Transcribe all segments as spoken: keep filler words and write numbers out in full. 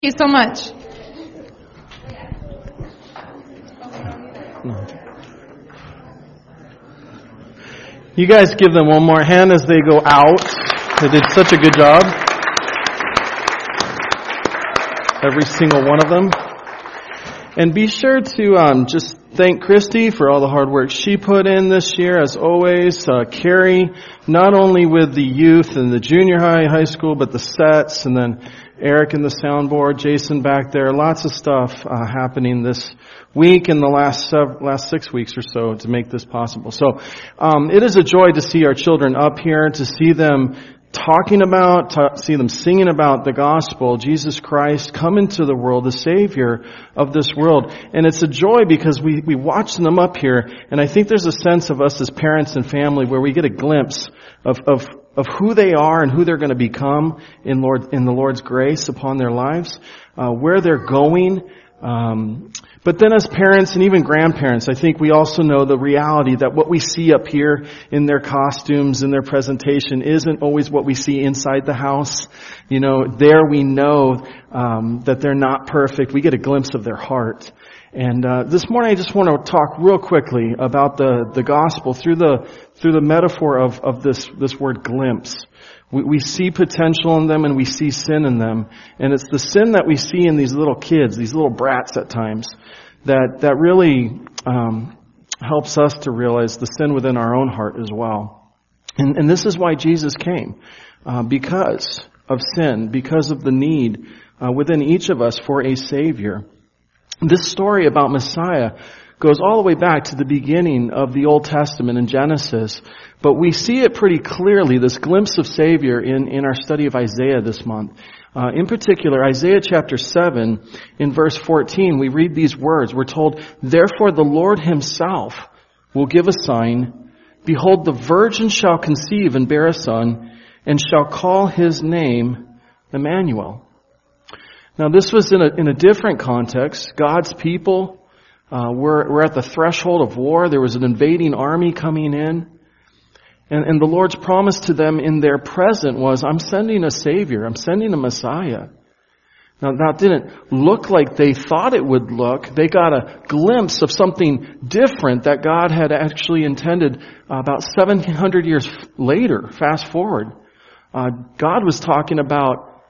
Thank you so much. You guys give them one more hand as they go out. They did such a good job. Every single one of them. And be sure to um, just thank Christy for all the hard work she put in this year, as always. Uh, Carrie, not only with the youth and the junior high, high school, but the sets, and then Eric in the soundboard, Jason back there. Lots of stuff uh, happening this week and the last sev- last six weeks or so to make this possible. So um, it is a joy to see our children up here, to see them talking about, to see them singing about the gospel, Jesus Christ come into the world, the Savior of this world. And it's a joy because we, we watch them up here, and I think there's a sense of us as parents and family where we get a glimpse of, of, of who they are and who they're going to become in Lord, in the Lord's grace upon their lives, uh, where they're going. Um, but then as parents and even grandparents, I think we also know the reality that what we see up here in their costumes and their presentation isn't always what we see inside the house. You know, there we know um, that they're not perfect. We get a glimpse of their heart. And uh, this morning I just want to talk real quickly about the, the gospel through the through the metaphor of, of this, this word glimpse. We, we see potential in them and we see sin in them. And it's the sin that we see in these little kids, these little brats at times, that, that really um, helps us to realize the sin within our own heart as well. And, and this is why Jesus came, uh, because of sin, because of the need uh, within each of us for a Savior. This story about Messiah goes all the way back to the beginning of the Old Testament in Genesis, but we see it pretty clearly, this glimpse of Savior in, in our study of Isaiah this month. Uh, in particular, Isaiah chapter seven, in verse fourteen, we read these words. We're told, "Therefore the Lord himself will give a sign. Behold, the virgin shall conceive and bear a son, and shall call his name Emmanuel." Now this was in a, in a different context. God's people Uh, we're, we're at the threshold of war. There was an invading army coming in. And, and the Lord's promise to them in their present was, I'm sending a Savior. I'm sending a Messiah. Now that didn't look like they thought it would look. They got a glimpse of something different that God had actually intended uh, about seven hundred years later. Fast forward. Uh, God was talking about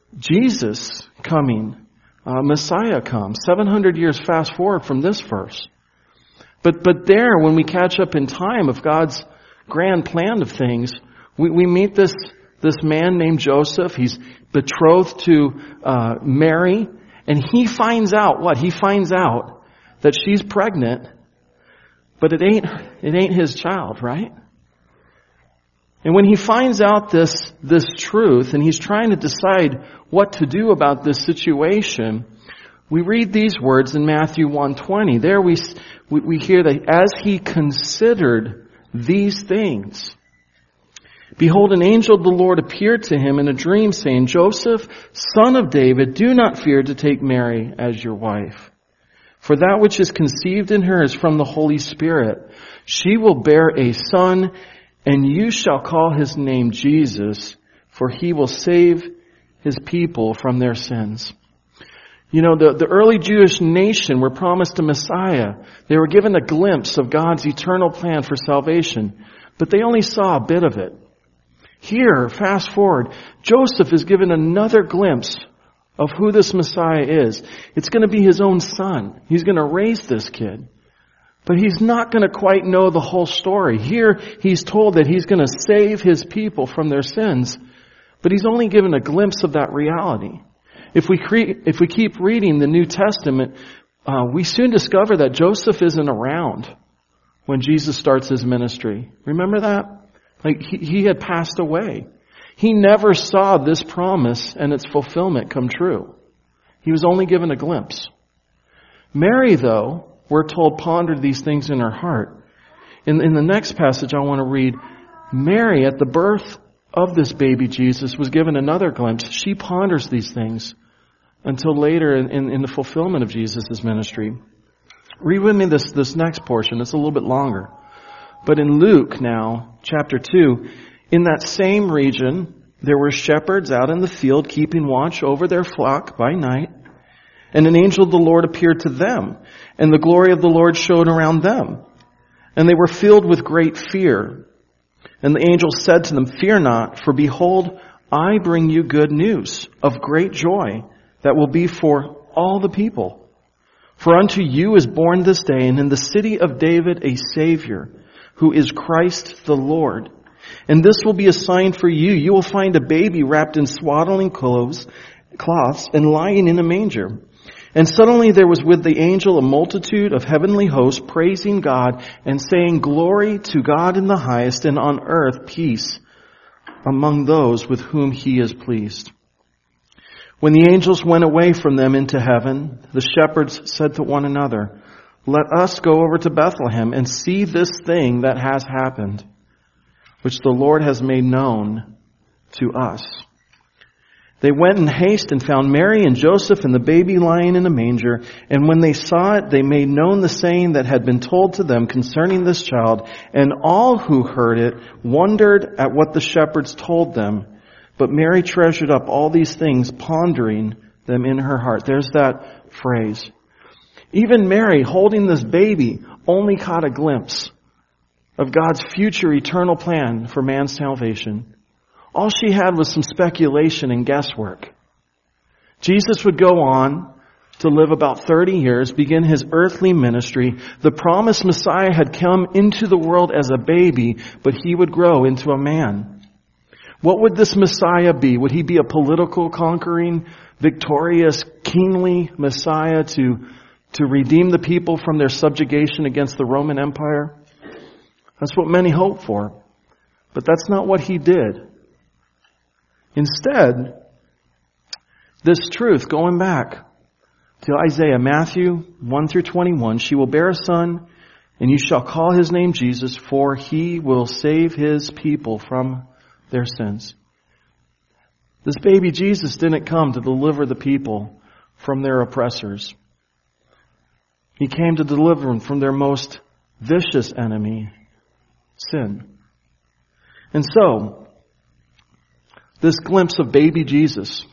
Jesus coming. Uh, Messiah comes. seven hundred years fast forward from this verse. But but there, when we catch up in time of God's grand plan of things, we, we meet this this man named Joseph. He's betrothed to uh, Mary, and he finds out what? He finds out that she's pregnant, but it ain't it ain't his child, right? And when he finds out this, this truth, and he's trying to decide what to do about this situation, we read these words in Matthew one twenty. There we, we hear that as he considered these things, behold, an angel of the Lord appeared to him in a dream, saying, "Joseph, son of David, do not fear to take Mary as your wife. For that which is conceived in her is from the Holy Spirit. She will bear a son, and you shall call his name Jesus, for he will save his people from their sins." You know, the, the early Jewish nation were promised a Messiah. They were given a glimpse of God's eternal plan for salvation, but they only saw a bit of it. Here, fast forward, Joseph is given another glimpse of who this Messiah is. It's going to be his own son. He's going to raise this kid. But he's not going to quite know the whole story. Here, he's told that he's going to save his people from their sins, but he's only given a glimpse of that reality. If we cre- if we keep reading the New Testament, uh, we soon discover that Joseph isn't around when Jesus starts his ministry. Remember that? Like, he, he had passed away. He never saw this promise and its fulfillment come true. He was only given a glimpse. Mary, though, we're told, pondered these things in her heart. In, in the next passage I want to read, Mary, at the birth of this baby Jesus, was given another glimpse. She ponders these things until later in, in, in the fulfillment of Jesus' ministry. Read with me this, this next portion. It's a little bit longer. But in Luke now, chapter two, in that same region, there were shepherds out in the field keeping watch over their flock by night. And an angel of the Lord appeared to them, and the glory of the Lord shone around them. And they were filled with great fear. And the angel said to them, "Fear not, for behold, I bring you good news of great joy that will be for all the people. For unto you is born this day, and in the city of David a Savior, who is Christ the Lord. And this will be a sign for you. You will find a baby wrapped in swaddling clothes, cloths and lying in a manger." And suddenly there was with the angel a multitude of heavenly hosts praising God and saying, "Glory to God in the highest, and on earth peace among those with whom he is pleased." When the angels went away from them into heaven, the shepherds said to one another, "Let us go over to Bethlehem and see this thing that has happened, which the Lord has made known to us." They went in haste and found Mary and Joseph and the baby lying in a manger. And when they saw it, they made known the saying that had been told to them concerning this child. And all who heard it wondered at what the shepherds told them. But Mary treasured up all these things, pondering them in her heart. There's that phrase. Even Mary, holding this baby, only caught a glimpse of God's future eternal plan for man's salvation. All she had was some speculation and guesswork. Jesus would go on to live about thirty years, begin his earthly ministry. The promised Messiah had come into the world as a baby, but he would grow into a man. What would this Messiah be? Would he be a political, conquering, victorious, kingly Messiah to, to redeem the people from their subjugation against the Roman Empire? That's what many hope for. But that's not what he did. Instead, this truth, going back to Isaiah, Matthew one through twenty-one, "She will bear a son, and you shall call his name Jesus, for he will save his people from their sins." This baby Jesus didn't come to deliver the people from their oppressors. He came to deliver them from their most vicious enemy, sin. And so, this glimpse of baby Jesus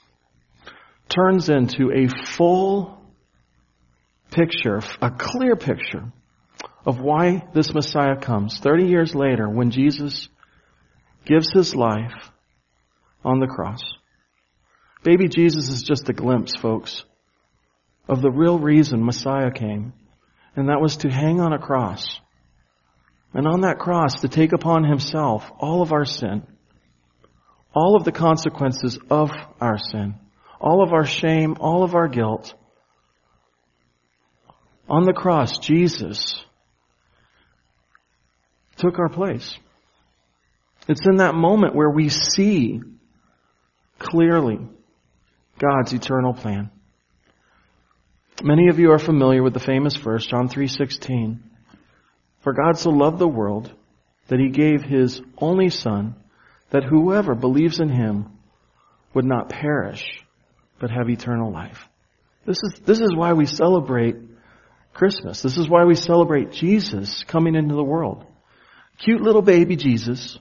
turns into a full picture, a clear picture of why this Messiah comes. Thirty years later, when Jesus gives his life on the cross. Baby Jesus is just a glimpse, folks, of the real reason Messiah came. And that was to hang on a cross. And on that cross, to take upon himself all of our sin. All of the consequences of our sin, all of our shame, all of our guilt. On the cross, Jesus took our place. It's in that moment where we see clearly God's eternal plan. Many of you are familiar with the famous verse, John three sixteen. "For God so loved the world that he gave his only Son, that whoever believes in him would not perish, but have eternal life." This is, this is why we celebrate Christmas. This is why we celebrate Jesus coming into the world. Cute little baby Jesus,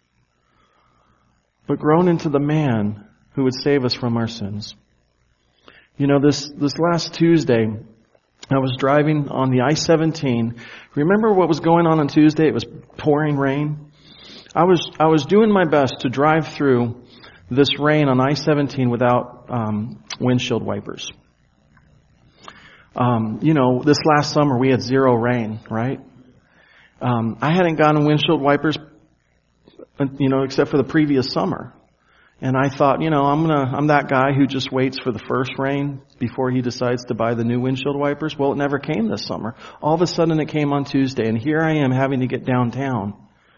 but grown into the man who would save us from our sins. You know, this, this last Tuesday, I was driving on the I seventeen. Remember what was going on on Tuesday? It was pouring rain. I was I was doing my best to drive through this rain on I seventeen without um, windshield wipers. Um, you know, this last summer we had zero rain, right? Um, I hadn't gotten windshield wipers, you know, except for the previous summer. And I thought, you know, I'm gonna I'm that guy who just waits for the first rain before he decides to buy the new windshield wipers. Well, it never came this summer. All of a sudden it came on Tuesday, and here I am having to get downtown.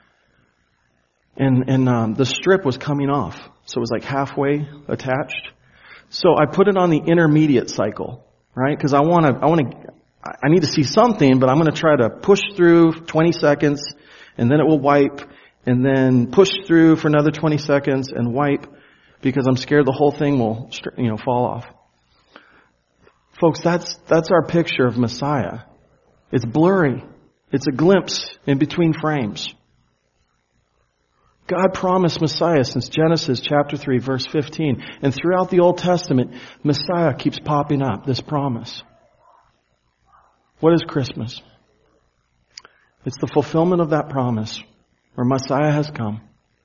And, and, um, the strip was coming off. So it was like halfway attached. So I put it on the intermediate cycle, right? Cause I want to, I want to, I need to see something, but I'm going to try to push through twenty seconds and then it will wipe and then push through for another twenty seconds and wipe because I'm scared the whole thing will, you know, fall off. Folks, that's, that's our picture of Messiah. It's blurry. It's a glimpse in between frames. God promised Messiah since Genesis chapter three, verse fifteen. And throughout the Old Testament, Messiah keeps popping up, this promise. What is Christmas? It's the fulfillment of that promise, where Messiah has come.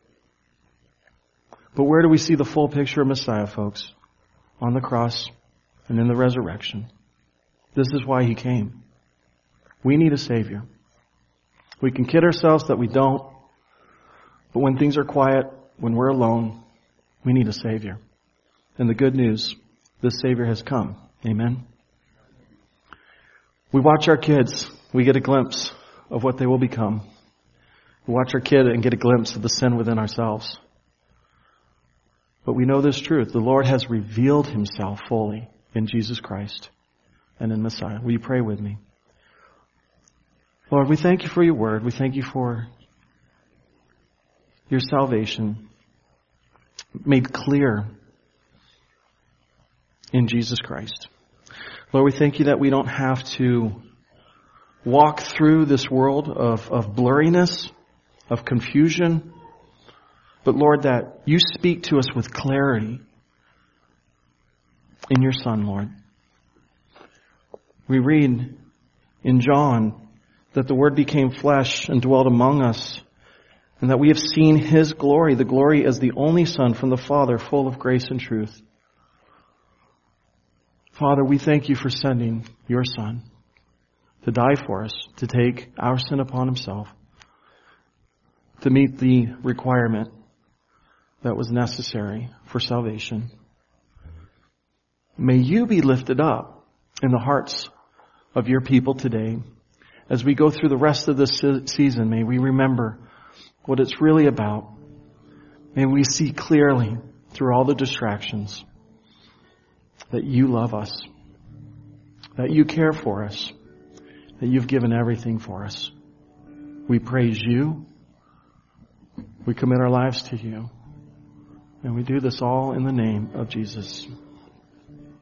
But where do we see the full picture of Messiah, folks? On the cross and in the resurrection. This is why He came. We need a Savior. We can kid ourselves that we don't. But when things are quiet, when we're alone, we need a Savior. And the good news, this Savior has come. Amen. We watch our kids. We get a glimpse of what they will become. We watch our kid and get a glimpse of the sin within ourselves. But we know this truth. The Lord has revealed Himself fully in Jesus Christ and in Messiah. Will you pray with me? Lord, we thank You for Your word. We thank You for Your salvation made clear in Jesus Christ. Lord, we thank You that we don't have to walk through this world of, of blurriness, of confusion, but Lord, that You speak to us with clarity in Your Son, Lord. We read in John that the Word became flesh and dwelt among us, and that we have seen His glory, the glory as the only Son from the Father, full of grace and truth. Father, we thank You for sending Your Son to die for us, to take our sin upon Himself, to meet the requirement that was necessary for salvation. May You be lifted up in the hearts of Your people today. As we go through the rest of this season, may we remember what it's really about. May we see clearly through all the distractions that You love us, that You care for us, that You've given everything for us. We praise You. We commit our lives to You. And we do this all in the name of Jesus.